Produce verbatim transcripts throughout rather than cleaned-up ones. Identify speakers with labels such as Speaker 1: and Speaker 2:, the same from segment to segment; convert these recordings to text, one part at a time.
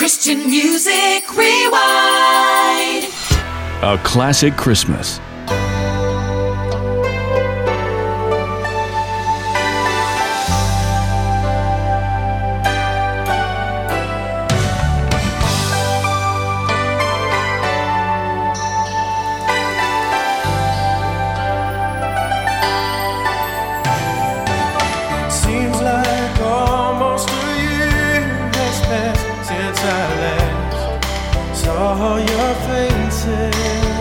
Speaker 1: Christian Music Rewind.
Speaker 2: A Classic Christmas.
Speaker 3: All your faces,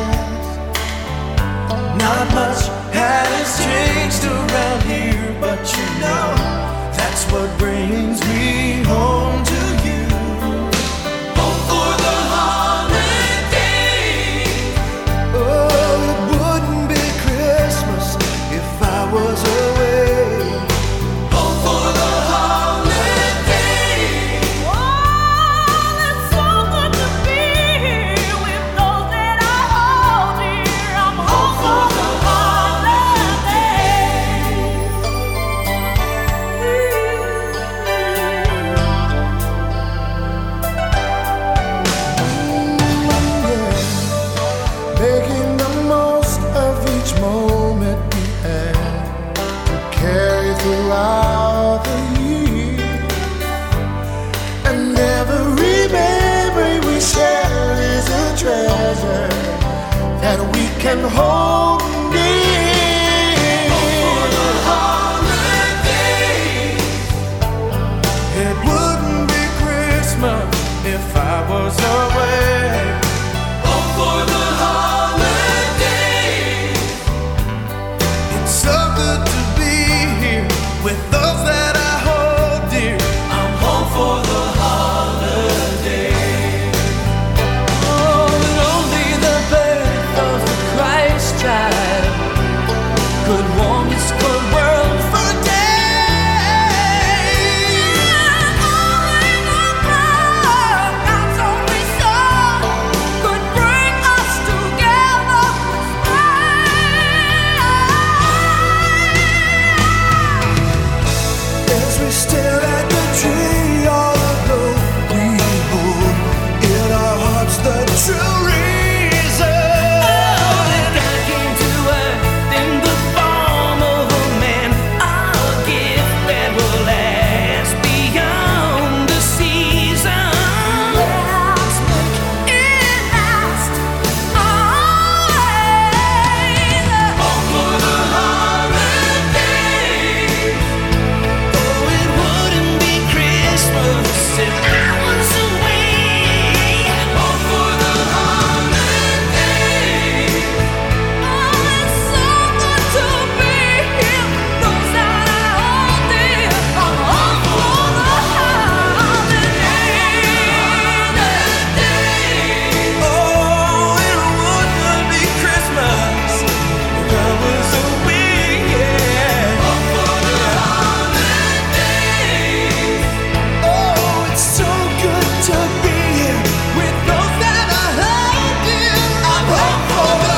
Speaker 3: not much has changed around here, but you know that's what brings me home to you. Home for the holiday. Oh, it wouldn't be Christmas if I was away. Home for the throughout the year, and every memory we share is a treasure that we can hold near. For the holidays, it wouldn't be Christmas if I was away. Oh, for the holidays, it's so good to with those that I hold dear. I'm home for the holiday. Oh, and only the birth of the Christ child could warm this cold world for a day. Only the birth of God's only Son could bring us together as we stare at the tree, all aglow, we hold in our hearts the true reason. Oh, that God came to earth in the form of a man, a gift that will last beyond the season. Let's make it last always. Home for the holidays. If I was away, home for the holidays. Oh, it's so good to be here. Those that I hold dear. I'm home for the holidays. Oh, it wouldn't be Christmas if I was away. Yeah. Home for the holidays. Oh, it's so good to be here with those that I hold dear. I'm home for the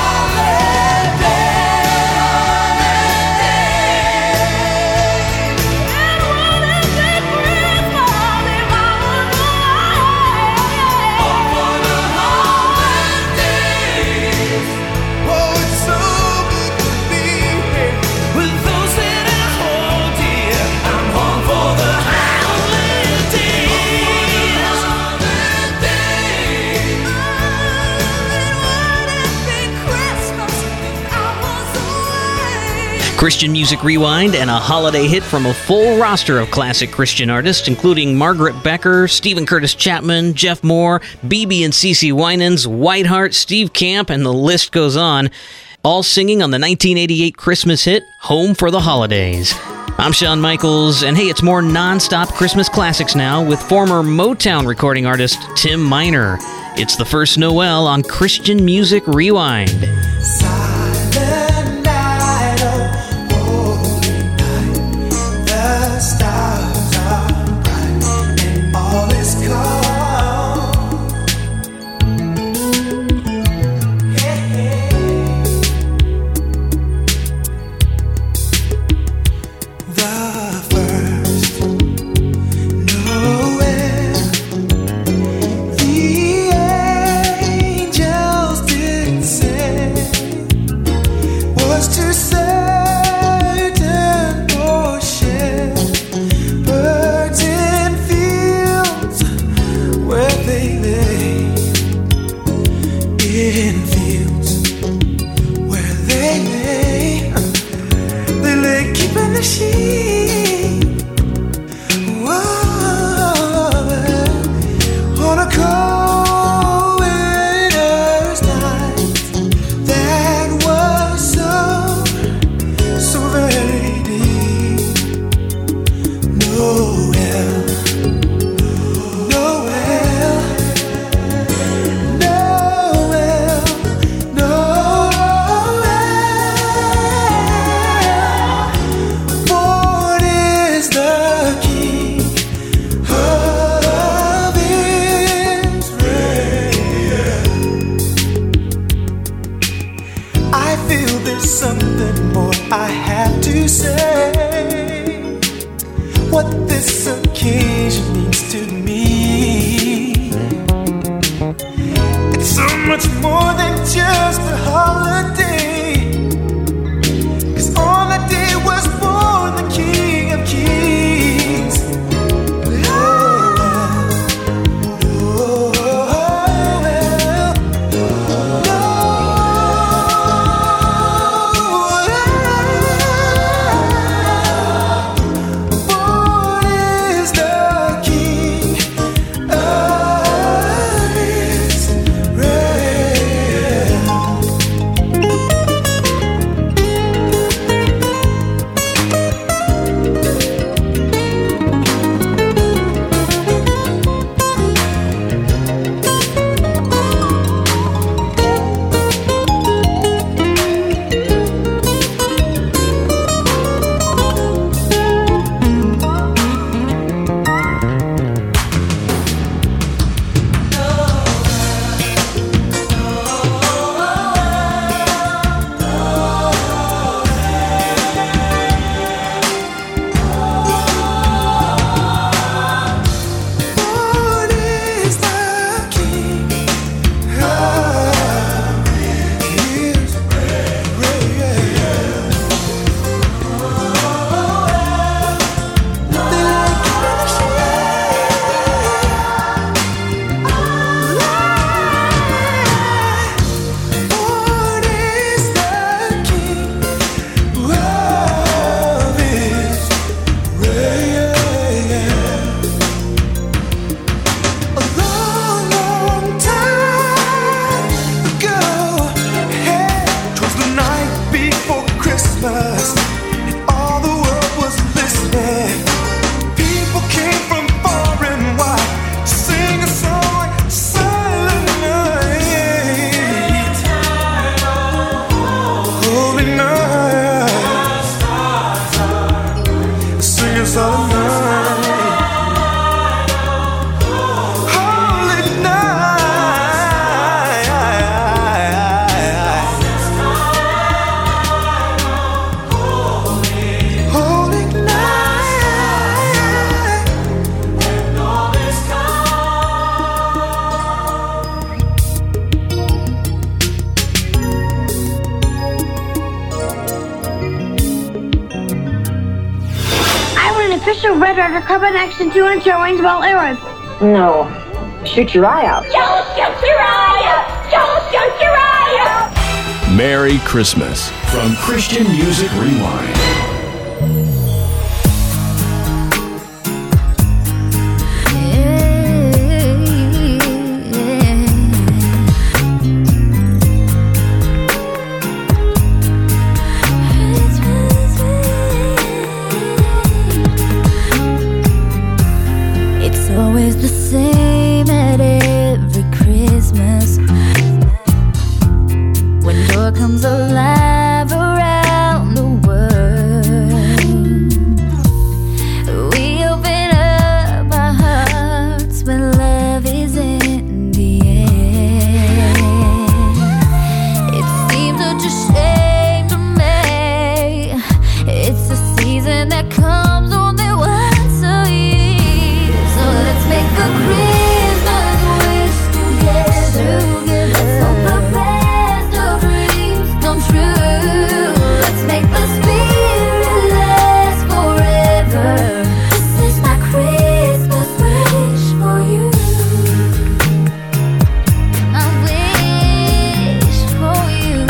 Speaker 3: holidays. It wouldn't be Christmas if I was away. Home for the holidays. Oh, it's so good to be here with those that I hold dear. I'm home for the holidays.
Speaker 4: Christian Music Rewind and a holiday hit from a full roster of classic Christian artists, including Margaret Becker, Stephen Curtis Chapman, Jeff Moore, B B and CeCe Winans, Whiteheart, Steve Camp, and the list goes on, all singing on the nineteen eighty-eight Christmas hit, Home for the Holidays. I'm Shawn Michaels, and hey, it's more non-stop Christmas classics now with former Motown recording artist Tim Miner. It's the first Noel on Christian Music Rewind.
Speaker 3: Silent night, oh, holy night, the stars are bright and all is calm. Hey, hey. The first Noel
Speaker 5: Driver, Carbon Action two and Showings Ball Arab.
Speaker 6: No. Shoot your eye out.
Speaker 7: Don't shoot your eye out! Don't shoot your eye out!
Speaker 2: Merry Christmas from Christian Music Rewind.
Speaker 8: Always the same at every Christmas. When joy comes alive around the world, we open up our hearts when love is in the air. It seems such a shame to me. It's a season that comes only once a year. Make a Christmas wish together. Let's hope the best of dreams come true. Let's make the spirit last forever. This is my Christmas wish for you. My wish for you.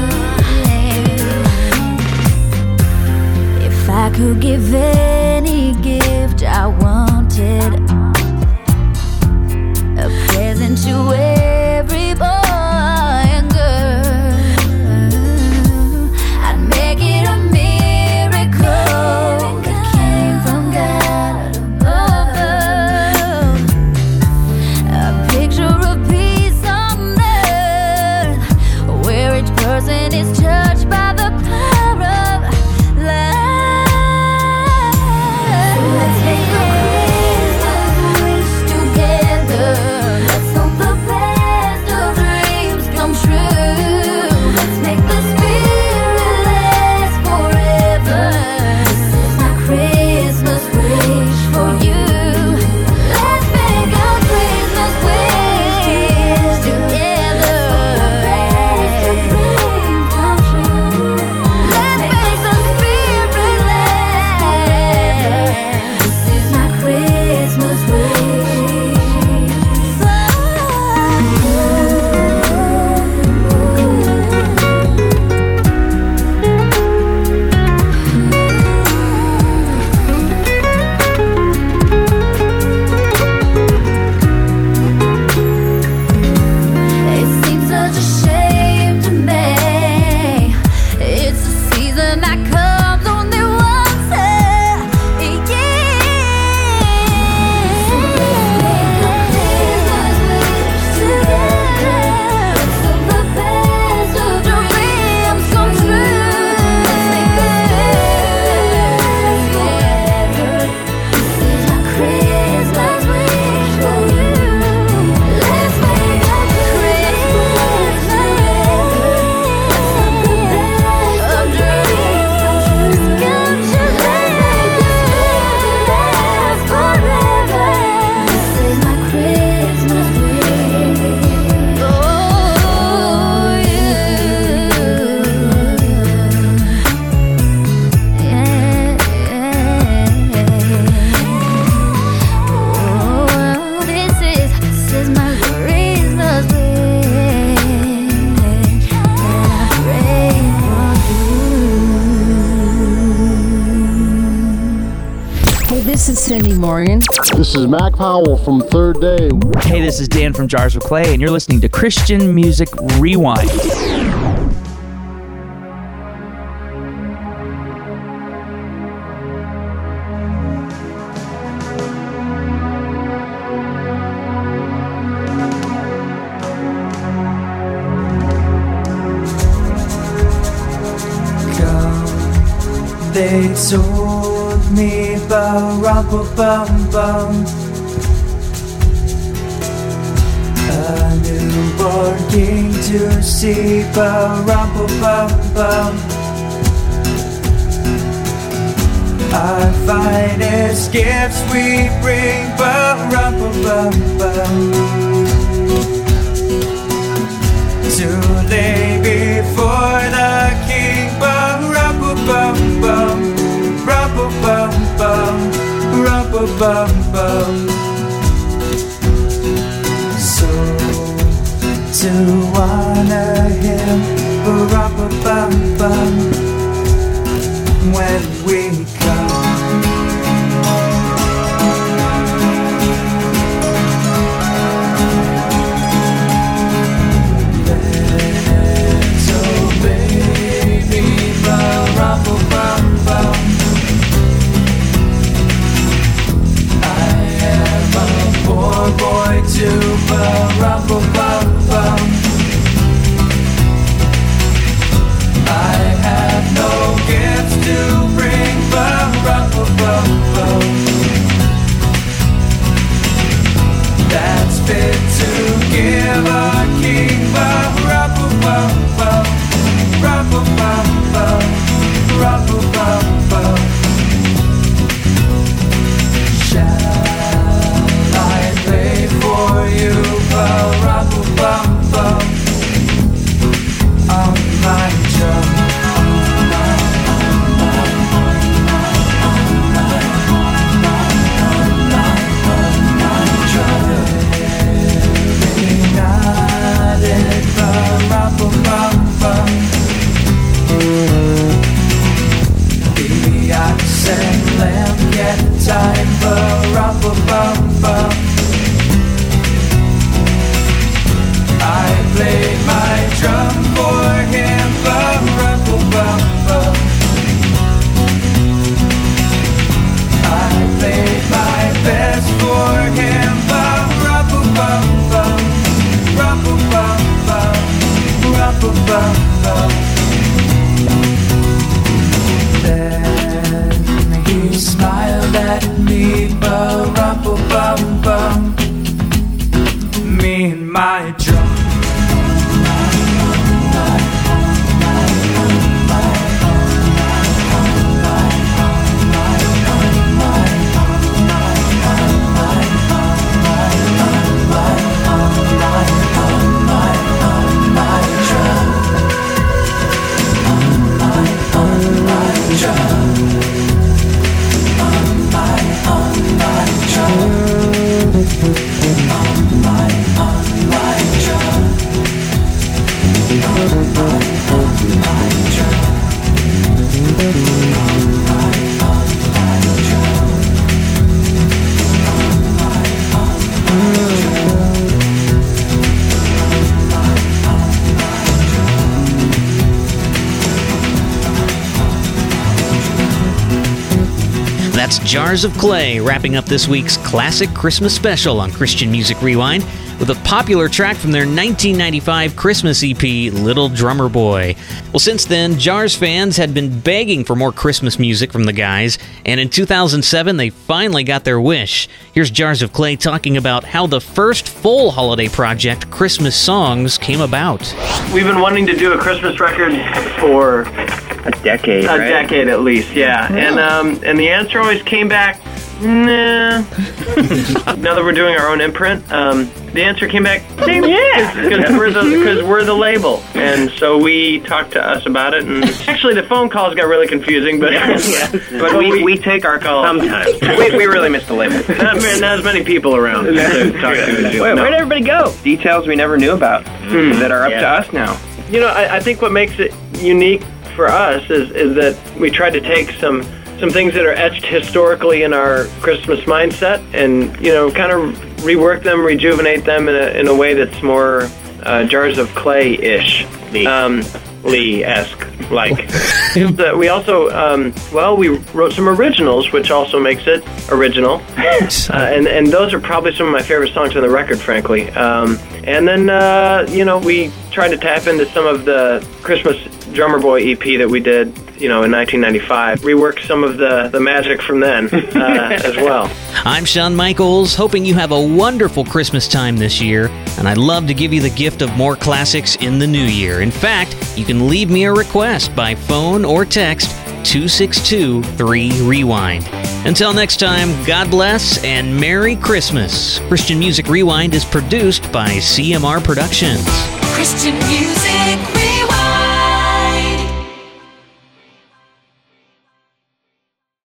Speaker 8: If I could give any gift I wanted, a present to every boy and girl, I'd make it a miracle that came from God above. A picture of peace on earth, where each person is touched by the power of love. So let's make a Christmas wish together. Let's hope the best of dreams come true. Let's make the spirit last forever. This is my Christmas wish for you. Let's make our Christmas wish together. Let's hope the best of dreams come true. Let's make the spirit last. This is my Christmas wish. It seems such a shame to me. It's a season that comes only once a year. So let's make a Christmas wish together. Let's hope the best of dreams come true. Let's make the spirit last forever. This is my Christmas wish for you. Let's make a Christmas together. Let's hope the best of dreams come true. Let's make the spirit last forever. This is my Christmas wish. Oh, you. Yeah. Oh, this is this is my Christmas wish, and I pray for you.
Speaker 9: Hey, this is Cindy Morgan.
Speaker 10: This is Mac Powell from Third Day.
Speaker 11: Hey, this is Dan from Jars of Clay, and you're listening to Christian Music Rewind.
Speaker 3: Come, they told me ba-rum-ba-bum-bum, a newborn king to see, ba-rum-ba-bum-bum. Our finest gifts we bring, ba-rum-ba-bum-bum, to lay before the king, ba-rum-ba-bum-bum, rum-ba-bum-bum, rum Ba-ba-bum-bum. So to honor him, ba-ba-bum-bum, when we come. Little baby, ba-ba-bum-bum, I am a poor boy too, ba-ba-bum-bum. I have no gifts to bring, ba-ba-bum-bum, that's fit to give a king, ba-ba-bum-bum, ba-ba-bum-bum, ba-ba-bum-bum. Shall I play for you, ba-ba-bum-bum, on my drum? Time, ba-rum-ba-bum-bum. I played my drum for him, ba-rum-ba-bum-bum. I played my best for him, ba-rum-ba-bum-bum, rum-ba-bum-bum, rum-ba-bum-bum. He smiled at me, ba-rum-ba-bum-bum, me and my drum.
Speaker 4: That's Jars of Clay, wrapping up this week's classic Christmas special on Christian Music Rewind with a popular track from their nineteen ninety-five Christmas E P, Little Drummer Boy. Well, since then, Jars fans had been begging for more Christmas music from the guys, and in two thousand seven, they finally got their wish. Here's Jars of Clay talking about how the first full holiday project, Christmas Songs, came about.
Speaker 9: We've been wanting to do a Christmas record for
Speaker 12: a decade,
Speaker 9: a
Speaker 12: right?
Speaker 9: decade at least, yeah. yeah. And um, and the answer always came back, nah. Now that we're doing our own imprint, um, the answer came back, yeah, because we're the because we're the label, and so we talked to us about it. And actually, the phone calls got really confusing, but
Speaker 12: yes. but we, we we take our calls sometimes. we we really miss the label.
Speaker 9: Not, not as many people around to talk to.
Speaker 12: Wait, no. Where'd everybody go? Details we never knew about mm. that are up yeah. to us now.
Speaker 9: You know, I, I think what makes it unique for us is is that we tried to take some. some things that are etched historically in our Christmas mindset and, you know, kind of rework them, rejuvenate them in a, in a way that's more uh, Jars of Clay-ish.
Speaker 12: Lee.
Speaker 9: Um, Lee-esque, like. We also, um, well, we wrote some originals, which also makes it original. uh, and, and those are probably some of my favorite songs on the record, frankly. Um, and then, uh, you know, we tried to tap into some of the Christmas Drummer Boy E P that we did, you know, in nineteen ninety-five. Reworked some of the, the magic from then uh, as well.
Speaker 4: I'm Shawn Michaels, hoping you have a wonderful Christmas time this year, and I'd love to give you the gift of more classics in the new year. In fact, you can leave me a request by phone or text two six two, three, rewind. Until next time, God bless and Merry Christmas. Christian Music Rewind is produced by C M R Productions.
Speaker 1: Christian Music